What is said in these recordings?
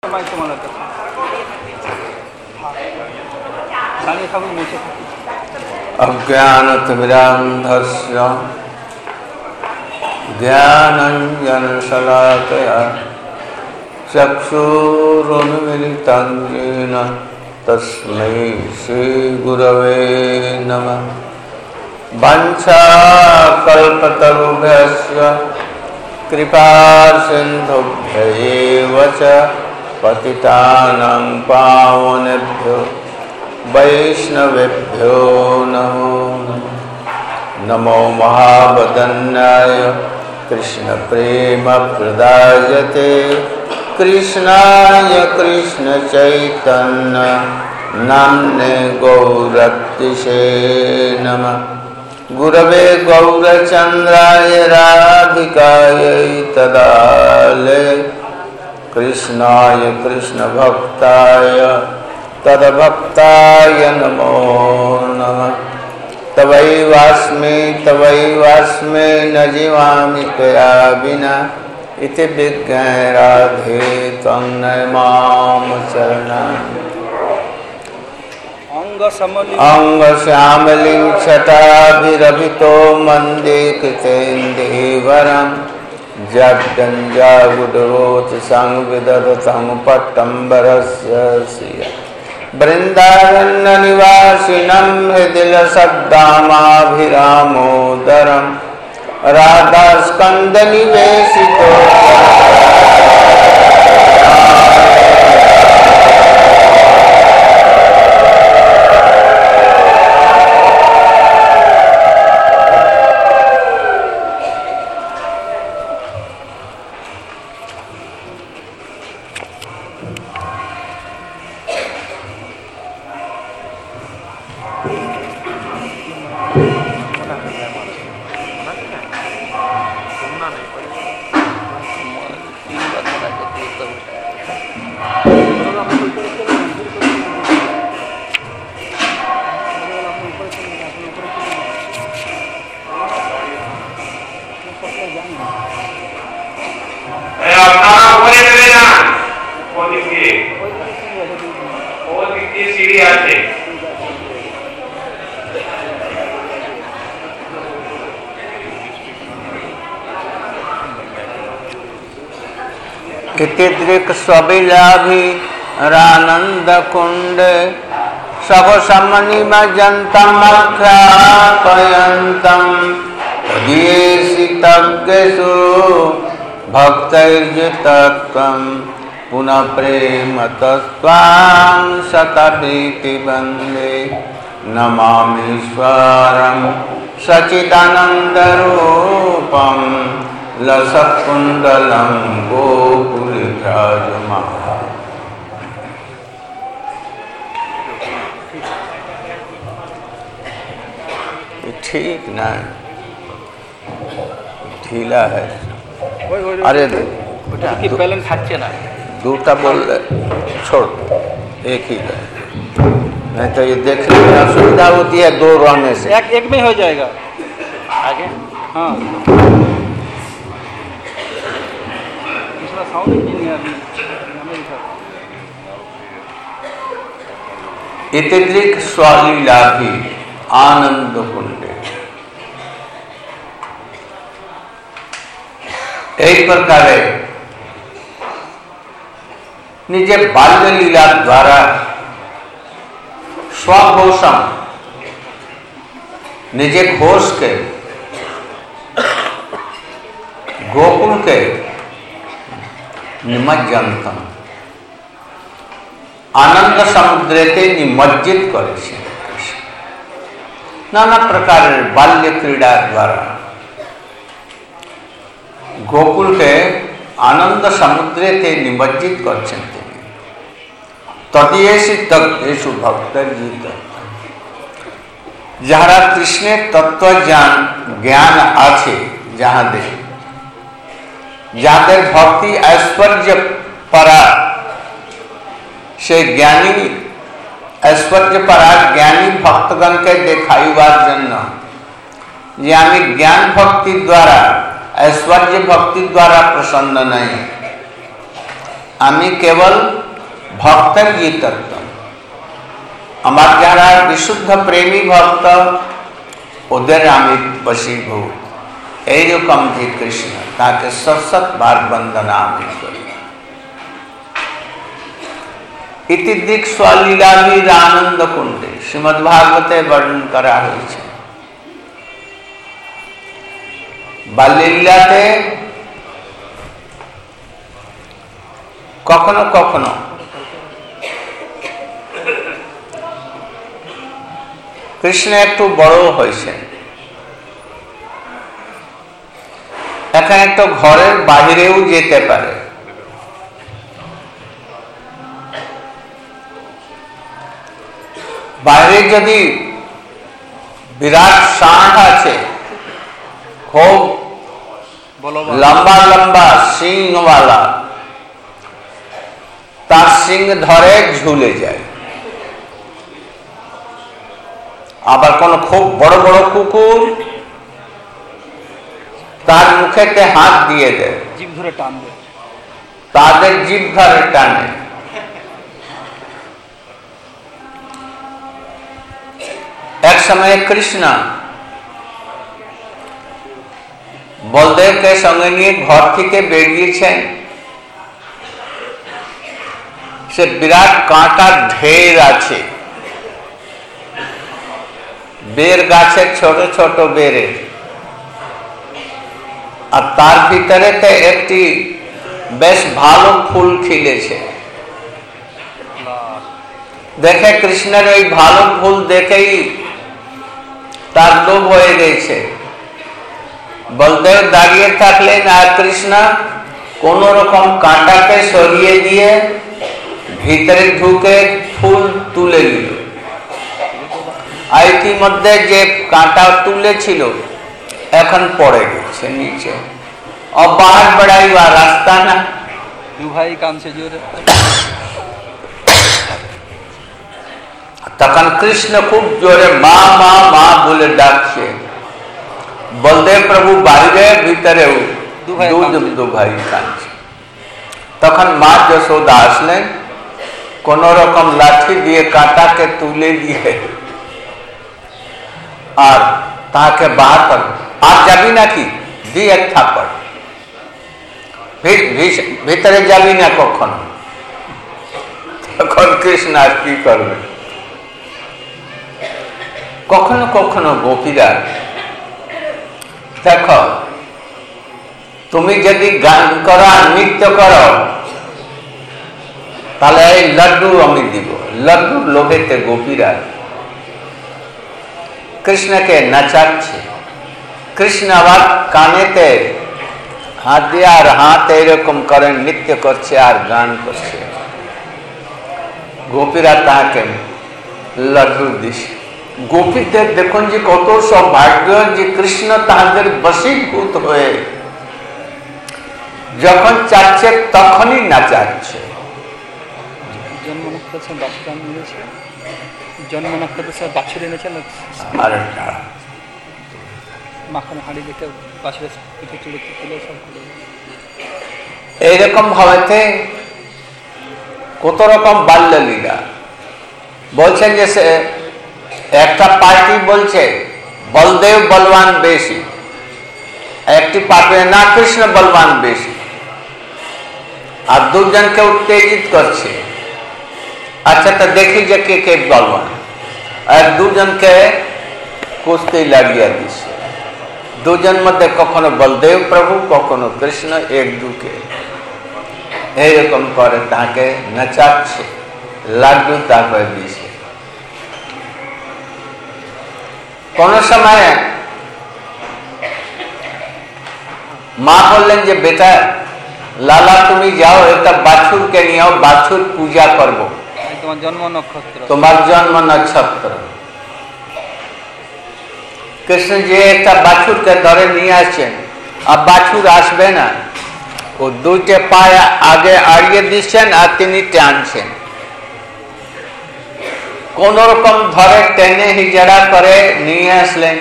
अज्ञानतिमिरान्धस्य ज्ञानाञ्जनशलाकया चक्षुरुन्मिलितं येन तस्मै श्रीगुरवे नमः। वाञ्छाकल्पतरुभ्यश्च कृपासिन्धुभ्यैव च पतितानां पावनेभ्यो वैष्णवेभ्यो नमो नमो महावदन्याय कृष्णप्रेमप्रदायते कृष्णाय कृष्णचैतन्य नाम्ने गौरतिसे नमः। गुरवे गौरचन्द्राय राधिकायै तदालये कृष्णाय कृष्णभक्ताय तद्भक्ताय नमो नमः। तवैवास्मि न जीवामि त्वया विना इति विज्ञाय राधे त्वं नमाम शरणम्। अंगश्यामलिं छटाभिरभितो मन्दे कृतेन्दीवरं जगदञ्जागुडरोच संविदधतं पट्टम्बरस्य श्रिय वृन्दारण्यनिवासिनं हृदिलसद्दामाभिरामोदरं राधास्कन्दनिवेशितो इतिदृक् स्वबिलाभि रानंद कुंड सब समनिमजन्तं अख्यापयन्तं तदीयसितज्ञसु भक्तैर्जितत्वं पुनः प्रेम तत्त्वां सतभीति वन्दे नमामीश्वरं सच्चिदानन्दरूपं लसत्कुण्डलं गोकुलविराजमानं। ठीक ना ढीला है। अरे बैलेंस खाচ্ছে ना दूटा बोल छोड़ एक ही है, नहीं तो ये देखने में असुविधा होती है दो रहने से। एक में हो जाएगा आगे। हाँ दूसरा साउंड नहीं है अभी। इतिदृक् स्वलीलाभि आनंद कुंडे एक प्रकार निजे बाल्य लीला द्वारा स्वघोषम निजे घोष के गोकुल के निमज्जनतम आनंद समुद्रेते निमज्जित करे नाना प्रकार बाल्य क्रीड़ा द्वारा गोकुल के आनंद समुद्रे ते निमज्जित करछन्ते तदीयसि तद्देशु भक्तर्जित जहारा कृष्णे तत्व ज्ञान आछे जहादे जाদের भक्ति ऐश्वर्य परा से ज्ञानी ऐश्वर्य परा ज्ञानी भक्तगण के देखाइबार जन्य जे आमी ज्ञान भक्ति द्वारा ऐश्वर्य भक्ति द्वारा प्रसन्न नहीं, आमी केवल ভক্তের গীতত্ব, আমার যারা বিশুদ্ধ প্রেমী ভক্ত ওদের আমি বশীভূত, এইরকম যে কৃষ্ণ তাকে সশত বার বন্দনা আমি করি। ইতি দিক স্বলীলাভীর আনন্দ কুণ্ডে শ্রীমদ্ ভাগবতে বর্ণন করা হয়েছে। বাল্যলীলাতে কখনো কখনো কৃষ্ণ একটু বড় হয়েছে, এখানে একটা ঘরের বাহিরেও যেতে পারে। বাইরে যদি বিরাট ষাঁড় আছে, খুব লম্বা লম্বা সিংওয়ালা, তার সিং ধরে ঝুলে যায়। আবার কোন খুব বড় বড় কুকুর তার মুখেতে হাত দিয়ে দেয়, জিভ ধরে টানবে, তাদের জিভ ধরে টানে। এক সময় কৃষ্ণ বলদেবকে সঙ্গে নিয়ে ঘর থেকে বেরিয়েছেন। সে বিরাট কাঁটার ঢের আছে, বের গাছের ছোট ছোট বেরে, আর তার ভিতরেতে একটি বেশ ভালো ফুল খিলেছে। দেখে কৃষ্ণের ওই ভালো ফুল দেখেই তার লোভ হয়ে গেছে। বলদেব দাঁড়িয়ে থাকলেন আর কৃষ্ণ কোন রকম কাঁটাকে সরিয়ে দিয়ে ভিতরে ঢুকে ফুল তুলে নিল। আর ইতিমধ্যে যে কাঁটা তুলেছিল এখন পড়ে গেছে নিচে। और बाहर बढ़ाई हुआ रास्ता ना, भाई काम से जोरे। তখন কৃষ্ণ খুব জোরে মা মা মা বলে ডাকছে। বলদেব প্রভু বাইরে ভিতরেও দু ভাই কাঁদছে। তখন মা যশোদা আসলেন, কোন রকম লাঠি দিয়ে কাঁটাকে তুলে দিয়ে আর তাকে বাহার কর, আর যাবি নাকি, দি এক থাপ্পড়, ভিতরে যাবি না কখনো। তখন কৃষ্ণ আর কি করবে। কখনো কখনো গোপীরা, দেখো তুমি যদি গান করো, নৃত্য করো, তাহলে এই লড্ডু আমি দিব। লড্ডুর লোভেতে গোপীরা কৃষ্ণকে নাচাচ্ছে। কৃষ্ণ আবার কানেতে হাত দিয়ে আর হাত এরকম করে নৃত্য করছে আর গান করছে। গোপীরা তাকে লড্ডু দিচ্ছে। গোপীদের দেখুন যে কত সৌভাগ্য যে কৃষ্ণ তাহাদের বশীভূত হয়ে যখন চাচ্ছে তখনই নাচাচ্ছে। জন্ম নক্ষত্র বাছুর এনেছে, জন্ম নক্ষত্র বাছুর এনেছেন, আর মাখন হাঁড়ি দেখে বাছুরের পিঠে চুড়ে তুলে সব করে। এইরকম ভাবেতে কত রকম বাল্য লীলা বলছেন। যে একটা পার্টি বলছে বলদেব বলবান বেশি, একটি পার্টি না কৃষ্ণ বলবান বেশি, আর দুজনকে উত্তেজিত করছে। আচ্ছা তো দেখি যে কে কে বলবান, আর দুজনকে কুস্তি লাগিয়ে দিচ্ছে। দুজন মধ্যে কখনো বলদেব প্রভু, কখনো কৃষ্ণ, এক দুকে এইরকম করে তাকে নাচাচ্ছে, লাড্ডু তারপরে দিছে। কোন সময় মা বললেন যে বেটা লালা তুমি যাও, একটা বাছুরকে নিয়ে আও, বাছুর পূজা করবো, তোমার জন্ম নক্ষত্র, তোমার জন্ম নক্ষত্র। কৃষ্ণ যে একটা বাছুরকে ধরে নিয়ে আসছেন, আর বাছুর আসবে না, ও দুইটা পায়ে আগে আড়িয়ে দিচ্ছেন আর তিনি টানছেন। কোন রকম ধরে টেনে হিজড়া করে নিয়ে আসলেন।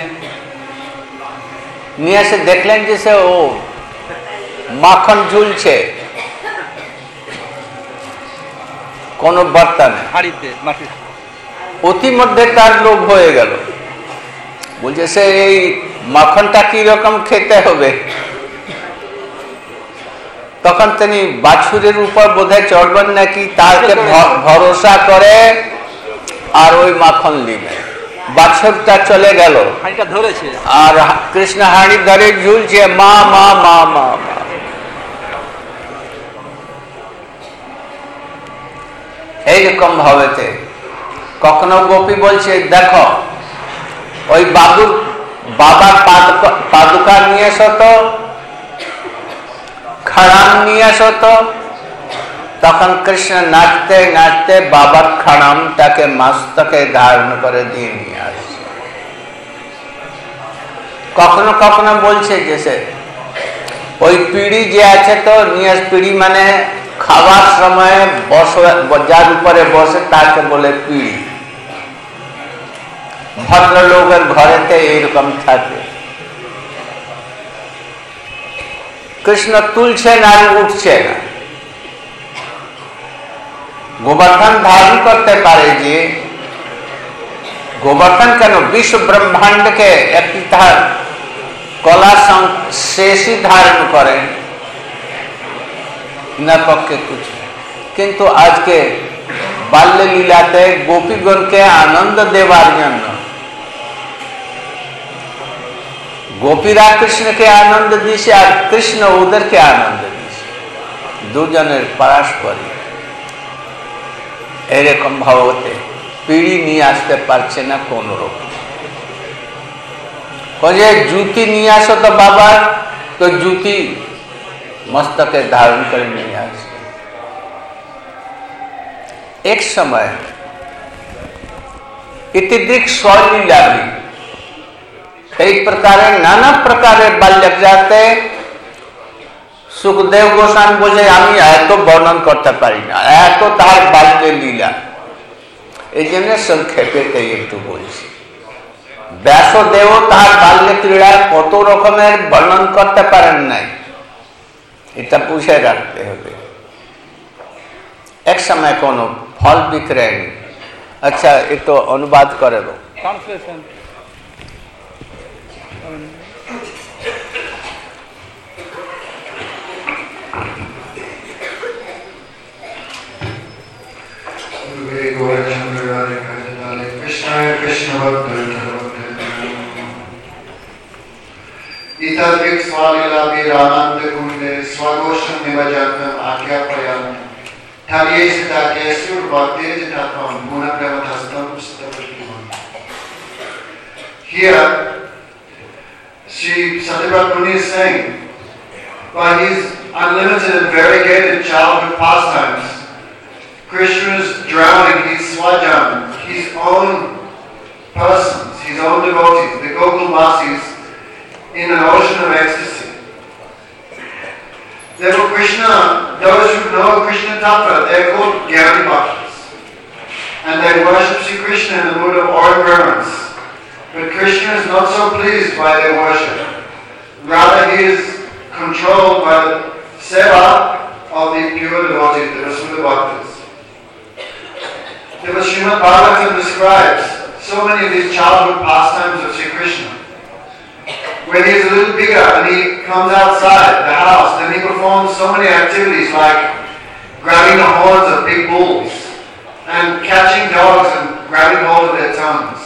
নিয়ে এসে দেখলেন যে সে ও মাখন ঝুলছে। কোনো বর্তনে, হাড়িতে মাটির। অতিমধ্যে তার লোভ হয়ে গেল, বলছে সে এই মাখনটা কি রকম খেতে হবে। তখন তিনি বাছুরের উপর বোধহয় চড়বেন নাকি, তাকে ভরসা করে আর ওই মাখন নিবে। বাছুরটা চলে গেল, হাড়িটা ধরেছে, আর কৃষ্ণ হাড়ি ধরে ঝুলছে, মা মা মা মা মা। এইরকম ভাবেতে কখনো গোপী বলছে, দেখো ওই বাবার পাদুকা নিয়ে এসো তো, খাড়াম নিয়ে এসো তো। তখন কৃষ্ণ নাচতে নাচতে বাবার খাড়ামটাকে মস্তকে ধারণ করে দিয়ে নিয়ে আসছে। কখনো কখনো বলছে যে সে ওই পিড়ি যে আছে তো নিয়ে, পিড়ি মানে খাওয়ার সময় যার উপরে বসে তাকে বলে পিড়ি। ভদ্রলোকের ঘরেতে এইরকম থাকে। কৃষ্ণ তুলছেন আর উঠছে না। গোবর্ধন ধারণ করতে পারে যে, গোবর্ধন কেন, বিশ্ব ব্রহ্মাণ্ডকে একটি তার কলা শেষই ধারণ করেন, না পক্ষে কুছ। কিন্তু আজকে বাল্য লীলাতে গোপীগণকে আনন্দ দেবার জন্য গোপীরা কৃষ্ণকে আনন্দ দিয়েছে আর কৃষ্ণ ওদেরকে আনন্দ দিয়েছে, দুজনের পারস্পরিক। এরকম ভাবতে পিড়ি নিয়ে আসতে পারছে না কোন রকম। জুতি নিয়ে আসো তো বাবা, তো জুতি মস্তকে ধারণ করে নিয়ে আসে। एक समय इतिदृक स्वलीला भी कई प्रकार नाना प्रकार बाल्यक जाते सुखदेव गोस्वामी बोले আমি এত বর্ণন করতে পারি না, এত তার বাল্য লীলা। এই জন্য সংক্ষেপে একটু বলছি। ব্যাসদেব তার বাল্য ক্রীড়ার কত রকমের বর্ণন করতে পারেন নাই, এটা বুঝে রাখতে হবে। এক সময় কোনো ফল বিক্রয় নেই। আচ্ছা, একটু অনুবাদ করে দাও। ট্রান্সলেশন। इतद्रिक स्वालीला वीरानंद कुंडे स्वगोषं निवजातं आज्ञापयामि Here, Sri Satyavrat Muni is saying, by his unlimited and variegated childhood pastimes, Krishna is drowning his swajan, his own persons, his own devotees, the Gokul-vasis, in an ocean of ecstasy. Therefore Krishna, those who know Krishna Tattva, they are called Gyani Bhaktas. And they worship Sri Krishna in the mood of reverence. But Krishna is not so pleased by their worship. Rather, he is controlled by the seva of the pure devotees, the Vasudha Bhaktas. Therefore Srimad Bhagavatam describes so many of these childhood pastimes of Sri Krishna. When he is a little bigger and he comes outside the house, then he performs so many activities like grabbing the horns of big bulls and catching dogs and grabbing hold of their tongues.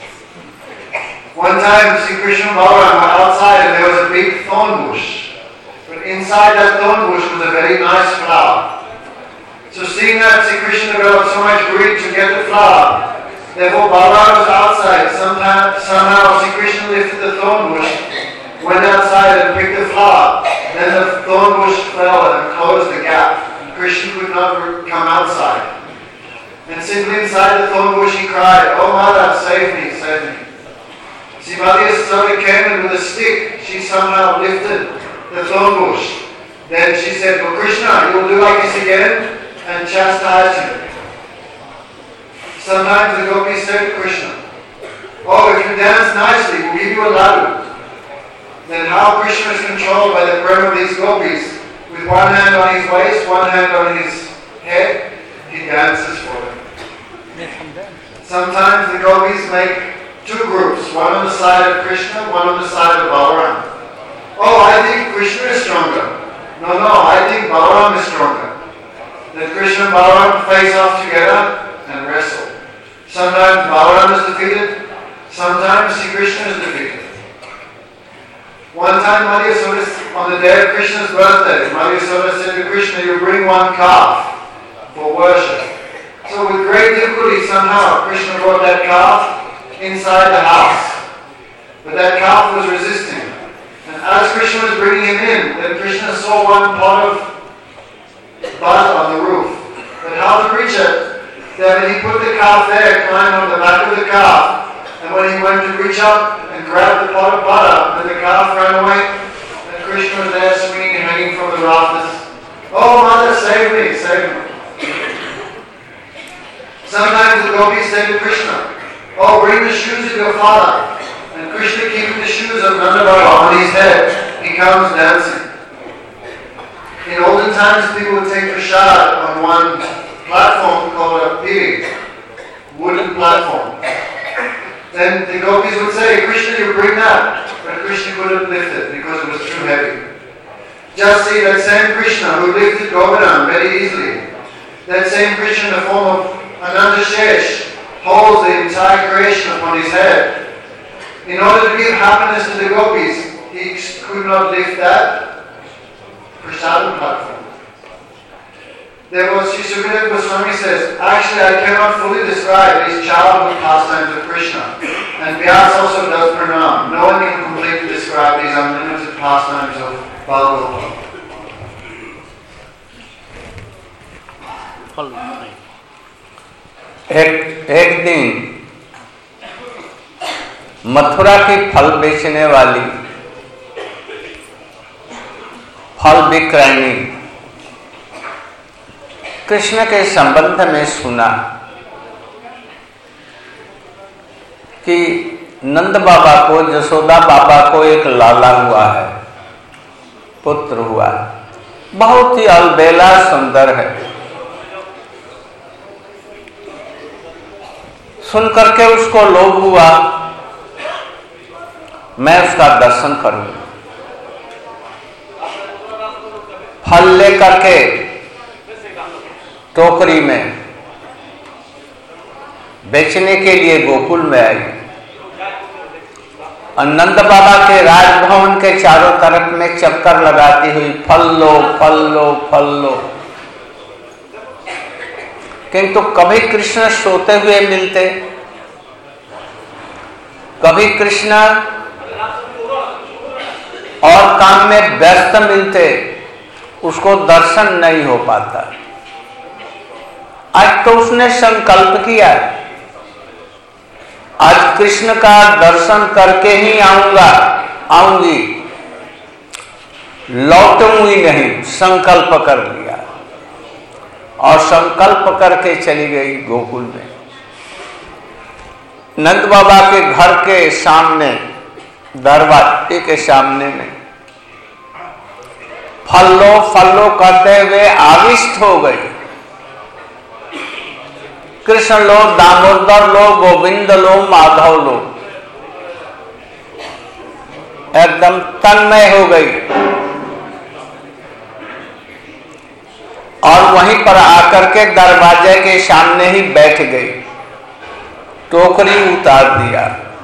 One time Sri Krishna and Balaram were outside and there was a big thorn bush. But inside that thorn bush was a very nice flower. So seeing that Sri Krishna developed so much greed to get the flower, therefore Balaram was outside. Somehow Sri Krishna lifted the thorn bush, went outside and picked the flower. Then the thorn bush fell and closed the gap. Krishna could not come outside. And simply inside the thorn bush he cried, "Oh Mother, save me, save me." Srimati Yasodha came in with a stick. She somehow lifted the thorn bush. Then she said, "Well, Krishna, you will do like this again," and chastised him. Sometimes the gopis said to Krishna, "Oh, if you dance nicely, we'll give you a laddu." Then how Krishna is controlled by the prema of these gopis, with one hand on his waist, one hand on his head, he dances for them. Sometimes the gopis make two groups, one on the side of Krishna, one on the side of Balaram. Oh, I think Krishna is stronger. No, I think Balaram is stronger. Then Krishna and Balaram face off together and wrestle. Sometimes Balaram is defeated, sometimes Sri Krishna is defeated. One time Madhya Yasoda, on the day of Krishna's birthday, Madhya Yasoda said to Krishna, you bring one calf for worship. So with great difficulty somehow Krishna brought that calf inside the house. But that calf was resisting. And as Krishna was bringing him in, then Krishna saw one pot of butter on the roof. But how to reach it? Then he put the calf there, climbed on the back of the calf, and when he went to reach up and grab the pot of butter, then the calf ran away, and Krishna was there swinging, hanging from the rafters. Oh, mother, save me, save me. Sometimes the gopis say to Krishna, oh, bring the shoes of your father. And Krishna keeping the shoes of Nanda Baba on his head, he comes dancing. In olden times, people would take prasad on one platform called a piri, wooden platform. Then the gopis would say, Krishna, you bring that. But Krishna couldn't lift it because it was too heavy. Just see that same Krishna who lifted Govardhan very easily. That same Krishna in the form of Ananda Shesh holds the entire creation upon his head. In order to give happiness to the gopis, he could not lift that prasadam platform. Therefore, Sri Sukadeva Goswami says, actually I cannot fully describe these childhood pastimes of Krishna. And Vyasa also does pranam. No one can completely describe these unlimited pastimes of Balagopala. एक दिन मथुरा की फल बेचने वाली फल विक्रयणी कृष्ण के संबंध में सुना कि नंद बाबा को, यशोदा बाबा को एक लाला हुआ है, पुत्र हुआ है, बहुत ही अलबेला सुंदर है। सुन करके उसको लोभ हुआ, मैं उसका दर्शन करूंगा। फल लेकर के टोकरी में बेचने के लिए गोकुल में आई। नंद बाबा के राजभवन के चारों तरफ में चक्कर लगाती हुई फल लो, फल लो, फल लो, किंतु कभी कृष्ण सोते हुए मिलते, कभी कृष्ण और काम में व्यस्त मिलते, उसको दर्शन नहीं हो पाता। आज तो उसने संकल्प किया, आज कृष्ण का दर्शन करके ही आऊंगी, लौटूंगी नहीं, संकल्प कर लिया और संकल्प करके चली गई गोकुल में। नंद बाबा के घर के सामने, दरवाजे के सामने में फल्लो करते हुए आविष्ट हो गई। कृष्ण लो, दामोदर लो, गोविंद लो, माधव लो, एकदम तन्मय हो गई और वहीं पर आकर के दरवाजे के सामने ही बैठ गई, टोकरी उतार दिया।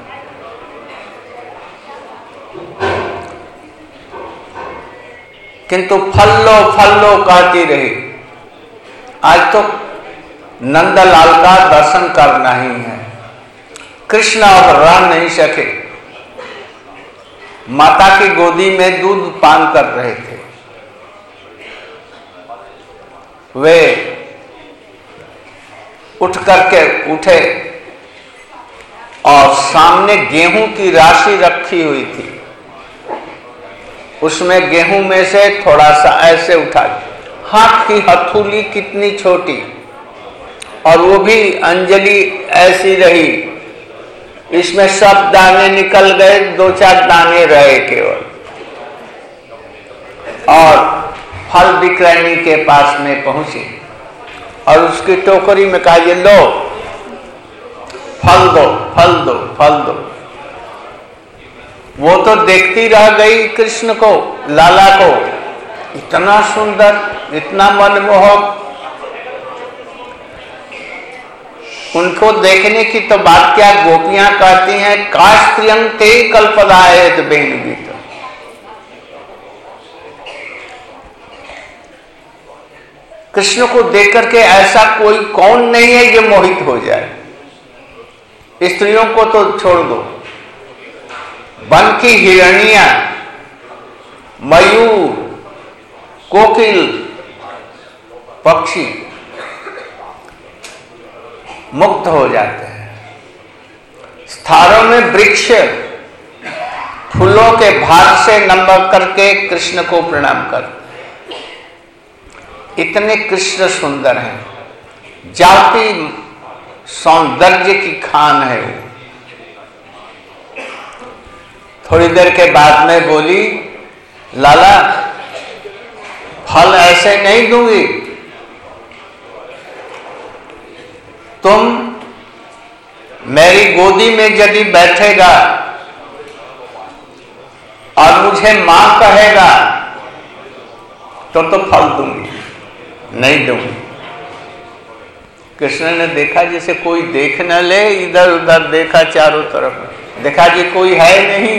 किंतु फल्लो कहती रही। आज तो नंदलाल का दर्शन करना ही है। कृष्ण अब रह नहीं सके, माता की गोदी में दूध पान कर रहे थे। वे उठ करके उठे और सामने गेहूं की राशि रखी हुई थी, उसमें गेहूं में से थोड़ा सा ऐसे उठा, हाथ की हथेली कितनी छोटी, और वो भी अंजलि ऐसी रही, इसमें सब दाने निकल गए, 2-4 दाने रहे केवल। और फल विक्रयणी के पास में पहुंची और उसकी टोकरी में कहा, ये लो, फल दो, फल दो, फल दो। वो तो देखती रह गई कृष्ण को, लाला को, इतना सुंदर, इतना मनमोहक। उनको देखने की तो बात क्या, गोपियां कहती हैं, काश प्रियं ते कल्पदायत बेनगीत। कृष्ण को देख करके ऐसा कोई कौन नहीं है जो मोहित हो जाए। स्त्रियों को तो छोड़ दो, वन की हिरणियां, मयूर, कोकिल, पक्षी मुक्त हो जाते हैं। स्थानों में वृक्ष फूलों के भार से नमक करके कृष्ण को प्रणाम कर। इतने कृष्ण सुंदर हैं, जाति सौंदर्य की खान है वो। थोड़ी देर के बाद में बोली, लाला फल ऐसे नहीं दूंगी, तुम मेरी गोदी में यदि बैठेगा और मुझे मां कहेगा तो फल दूंगी, नहीं दूंगी। कृष्ण ने देखा जैसे कोई देख न ले, इधर उधर देखा चारों तरफ, देखा जी कोई है नहीं,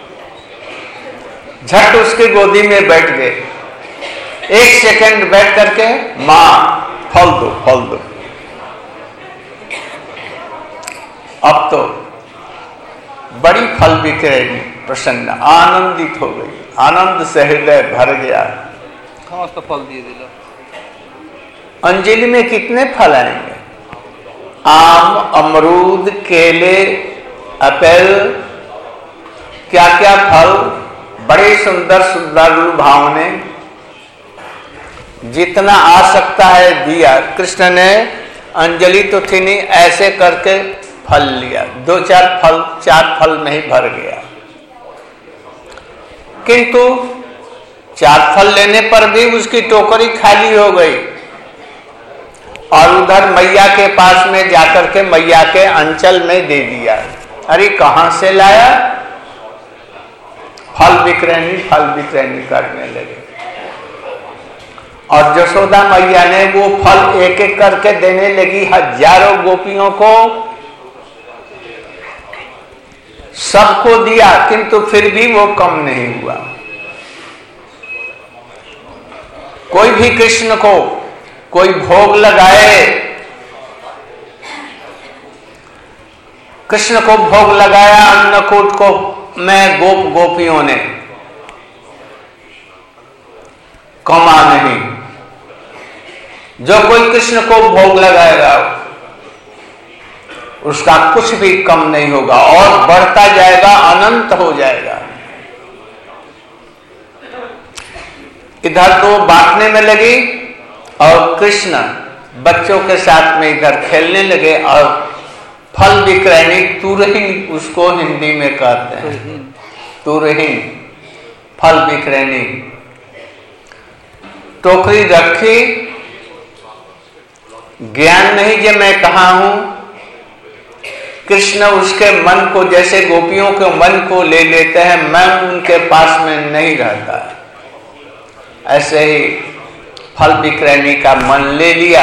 झट उसके गोदी में बैठ गए। 1 सेकंड बैठ करके, मां फल दो, फल दो। अब तो बड़ी फल विक्रेनी प्रसन्न, आनंदित हो गई, आनंद से हृदय भर गया। कहाँ उसका फल दिए दिला? अंजलि में कितने फल आएंगे? आम, अमरूद, केले, एप्पल, क्या क्या फल, बड़े सुंदर सुंदर लुभावने, जितना आ सकता है दिया। कृष्ण ने अंजलि तो थी नहीं, ऐसे करके फल लिया, 2-4 फल, 4 फल में ही भर गया। किंतु 4 फल लेने पर भी उसकी टोकरी खाली हो गई और उधर मैया के पास में जाकर के मैया के अंचल में दे दिया। अरे कहां से लाया? फल विक्रयणी करने लगे। और यशोदा मैया ने वो फल एक एक करके देने लगी हजारों गोपियों को, सबको दिया, किंतु फिर भी वो कम नहीं हुआ। कोई भी कृष्ण को कोई भोग लगाए, कृष्ण को भोग लगाया अन्नकूट को में गोपियों ने, कमा नहीं। जो कोई कृष्ण को भोग लगाएगा उसका कुछ भी कम नहीं होगा और बढ़ता जाएगा, अनंत हो जाएगा। इधर तो बांटने में लगी और कृष्ण बच्चों के साथ में इधर खेलने लगे। और फल विक्रयणी, तुरहीन उसको हिंदी में कहते हैं, तुरहीन फल विक्रयणी। टोकरी रखी, ज्ञान नहीं कि मैं कहा हूं। कृष्ण उसके मन को, जैसे गोपियों के मन को ले लेते हैं, मन उनके पास में नहीं रहता है, ऐसे ही फल विक्रयणी का मन ले लिया।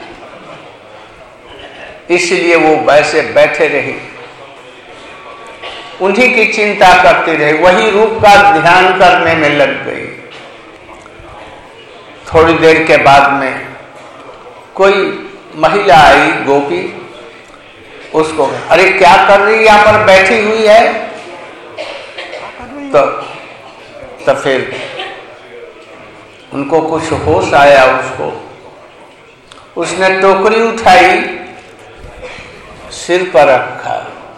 इसलिए वो वैसे बैठे रही, उन्हीं की चिंता करती रही, वही रूप का ध्यान करने में लग गई। थोड़ी देर के बाद में कोई महिला आई, गोपी, उसको अरे क्या कर रही यहां पर बैठी हुई है? तो फिर उनको कुछ होश आया, उसने टोकरी उठाई, सिर पर रखा।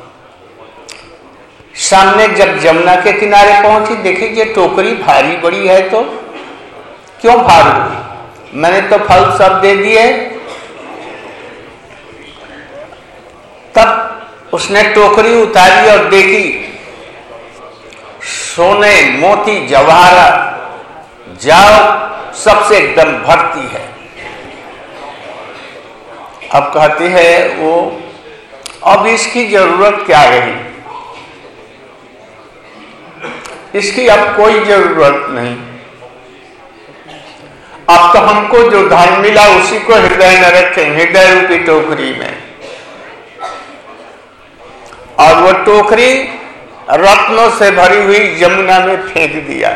सामने जब जमुना के किनारे पहुंची, देखी ये टोकरी भारी बड़ी है, तो क्यों भारी? मैंने तो फल सब दे दिए। तब उसने टोकरी उतारी और देखी सोने, मोती, जवाहरात, जाओ सबसे एकदम भरती है। अब कहती है वो, अब इसकी जरूरत क्या रही, इसकी अब कोई जरूरत नहीं। अब तो हमको जो धन मिला उसी को हृदय में रखें, हृदय रूपी टोकरी में, और वो टोकरी रत्नों से भरी हुई यमुना में फेंक दिया,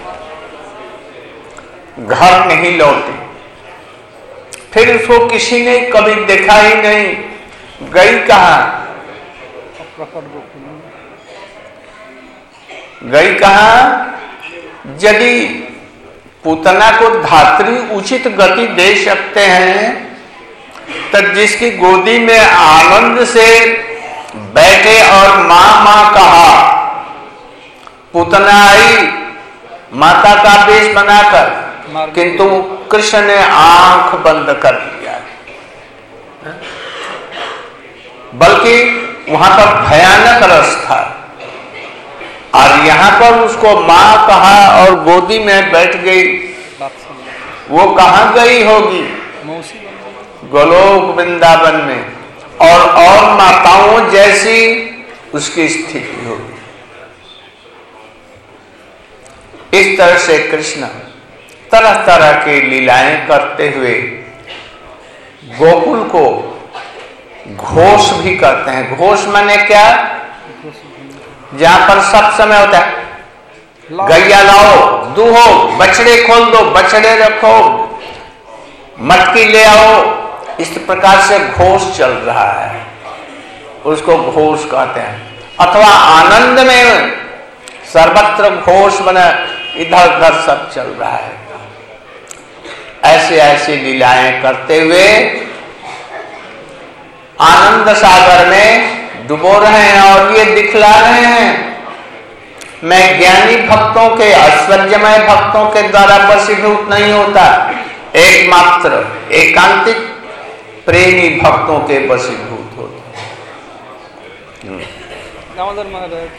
घर नहीं लौटी। फिर उसको किसी ने कभी देखा ही नहीं, गई कहां, गई कहां? यदि पूतना को धात्री उचित गति दे सकते हैं तो जिसकी गोदी में आनंद से बैठे और मां मां कहा, पूतना आई माता का वेश बनाकर, किंतु कृष्ण ने आंख बंद कर दिया, बल्कि वहां पर भयानक रस था, और यहां पर उसको मां कहा और गोदी में बैठ गई। वो कहां गई होगी? गोलोक वृंदावन में, और माताओं जैसी उसकी स्थिति होगी। इस तरह से कृष्ण तरह तरह की लीलाएं करते हुए गोकुल को घोष भी करते हैं। घोष माने क्या? जहां पर सब समय होता है, गैया लाओ, दूहो, बछड़े खोल दो, बछड़े रखो, मटकी ले आओ, इस प्रकार से घोष चल रहा है, उसको घोष कहते हैं। अथवा आनंद में सर्वत्र घोष बना, इधर उधर सब चल रहा है। ऐसे ऐसी लीलाएं करते हुए आनंद सागर में डुबो रहे हैं, और ये दिखला रहे हैं, मैं ज्ञानी भक्तों के, ऐश्वर्यमय भक्तों के द्वारा वशीभूत नहीं होता, एकमात्र एकांतिक प्रेमी भक्तों के वशीभूत होता। दामोदर महाराज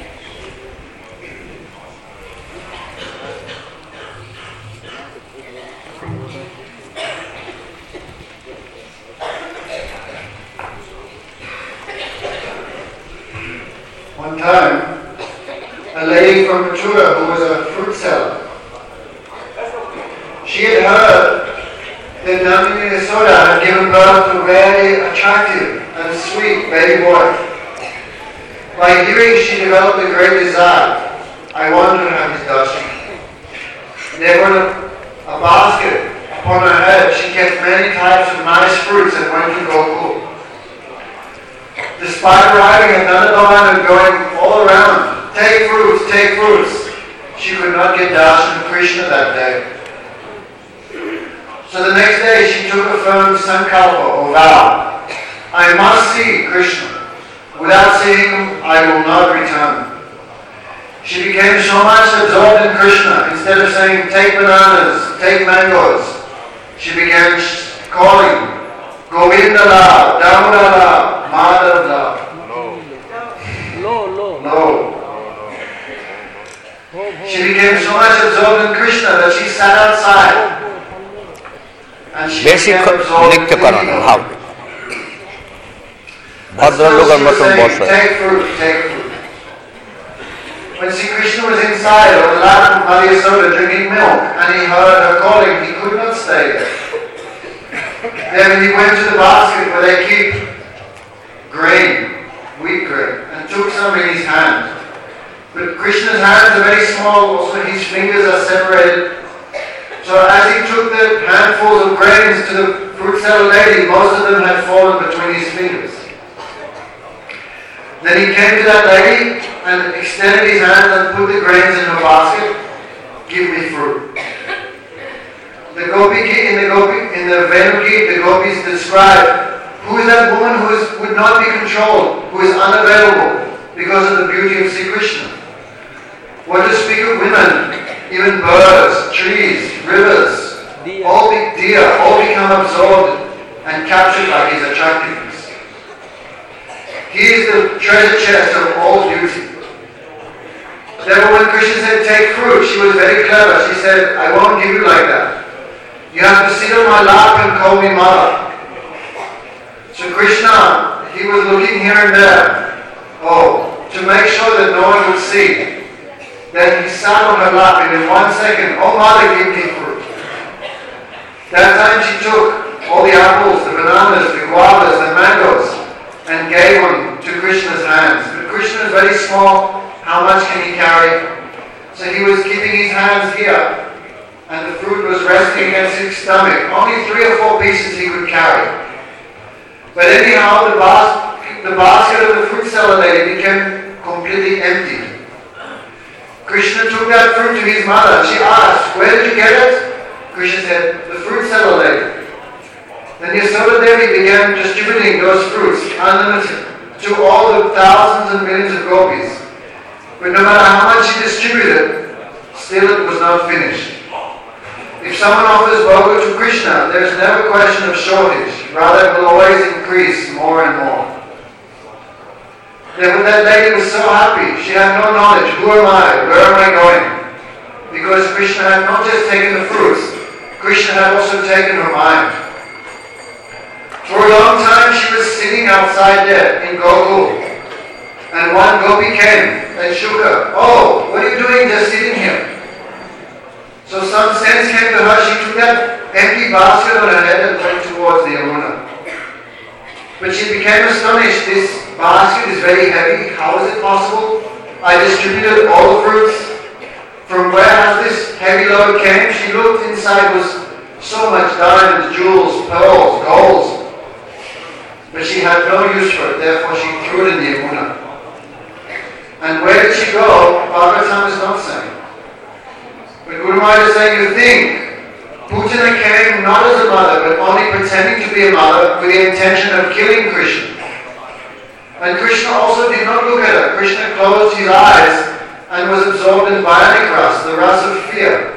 One time, a lady from Mathura who was a fruit seller, she had heard that Nandini Yasoda had given birth to a very attractive and sweet baby boy. By hearing, she developed a great desire. I want to have his darshan. Therefore, a basket upon her head, she kept many types of nice fruits and went to Gokul. Despite arriving at Nandavan and going all around, take fruits, she could not get darshan of Krishna that day. So the next day she took a firm sankalpa or vow. I must see Krishna. Without seeing him, I will not return. She became so much absorbed in Krishna, instead of saying, take bananas, take mangoes, she began calling, Govinda Lal, Damodar Lal, Madhav Lal. No. She became so much absorbed in Krishna that she sat outside and she became absorbed in thinking of him. Take fruit. When Sri Krishna was inside of the lap of Mother Yasoda drinking milk and he heard her calling, he could not stay there. Then he went to the basket where they keep grain, wheat grain, and took some in his hand. But Krishna's hands are very small, also his fingers are separated. So as he took the handfuls of grains to the fruit seller lady, most of them had fallen between his fingers. Then he came to that lady and extended his hand and put the grains in her basket. Give me fruit. In the Venu Gita, the gopis describe who is that woman who would not be controlled, who is unavailable because of the beauty of Sri Krishna. What to speak of women, even birds, trees, rivers, all become absorbed and captured by his attractiveness. He is the treasure chest of all beauty. Therefore when Krishna said take fruit, she was very clever. She said, I won't give you like that. You have to sit on my lap and call me mother. So Krishna, he was looking here and there, to make sure that no one would see. Then he sat on her lap and in 1 second, "Oh mother, give me fruit." That time she took all the apples, the bananas, the guavas, the mangoes, and gave them to Krishna's hands. But Krishna is very small. How much can he carry? So he was keeping his hands here, and the fruit was resting against his stomach. Only 3 or 4 pieces he could carry. But anyhow, the basket of the fruit seller lady became completely empty. Krishna took that fruit to his mother. She asked, "Where did you get it?" Krishna said, "The fruit seller lady." Then Yasoda Devi began distributing those fruits, unlimited, to all the thousands and millions of gopis. But no matter how much she distributed, still it was not finished. If someone offers bhoga to Krishna, there is never a question of shortage. Rather, it will always increase more and more. Therefore, that lady was so happy. She had no knowledge. Who am I? Where am I going? Because Krishna had not just taken the fruits, Krishna had also taken her mind. For a long time, she was sitting outside there in Gokul. And one gopi came and shook her. "Oh, what are you doing just sitting here?" So some sense came to her. She took that empty basket on her head and went towards the Yamuna. But she became astonished. This basket is very heavy. How is it possible? I distributed all the fruits. From where has this heavy load came? She looked inside. Was so much diamonds, jewels, pearls, golds. But she had no use for it. Therefore she threw it in the Yamuna. And where did she go? Bhagavatam is not saying. But Guru Maharaj is saying, you think Pujana came not as a mother, but only pretending to be a mother with the intention of killing Krishna. And Krishna also did not look at her. Krishna closed his eyes and was absorbed in Bhayani Rasa, the rasa of fear.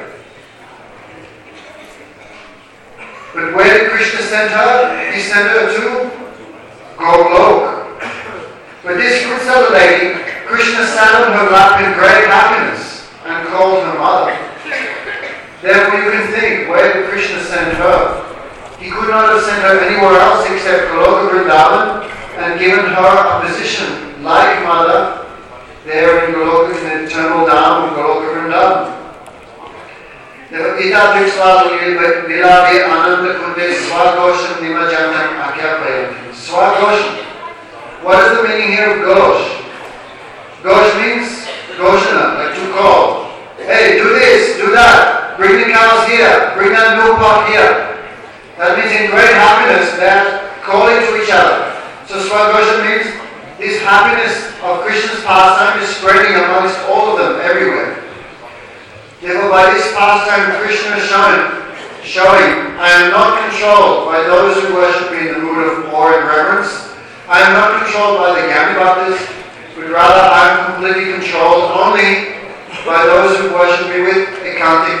But where did Krishna send her? He sent her to Golok. But this fruit seller lady, Krishna sat on her lap in great happiness and called her mother. Therefore you can think, where did Krishna send her? He could not have sent her anywhere else except Goloka Vrindavan and given her a position like mother there in Goloka, in the eternal Dham of Goloka Vrindavan. Therefore, Gita Viksvala Vilavi Ananda Kunde Swagosham Nimajanam Akya Prayanti. Swagosham. What is the meaning here of Ghosh? Ghosh means Ghoshana, like to call. Hey, do this, do that. Bring the cows here. Bring that milk pot here. That means in great happiness they're calling to each other. So Swagosha means this happiness of Krishna's pastime is spreading amongst all of them everywhere. Therefore by this pastime Krishna is showing, I am not controlled by those who worship me in the mood of awe and reverence. I am not controlled by the Gyani Bhaktas, but rather I am completely controlled only by those who worship me with Ekantik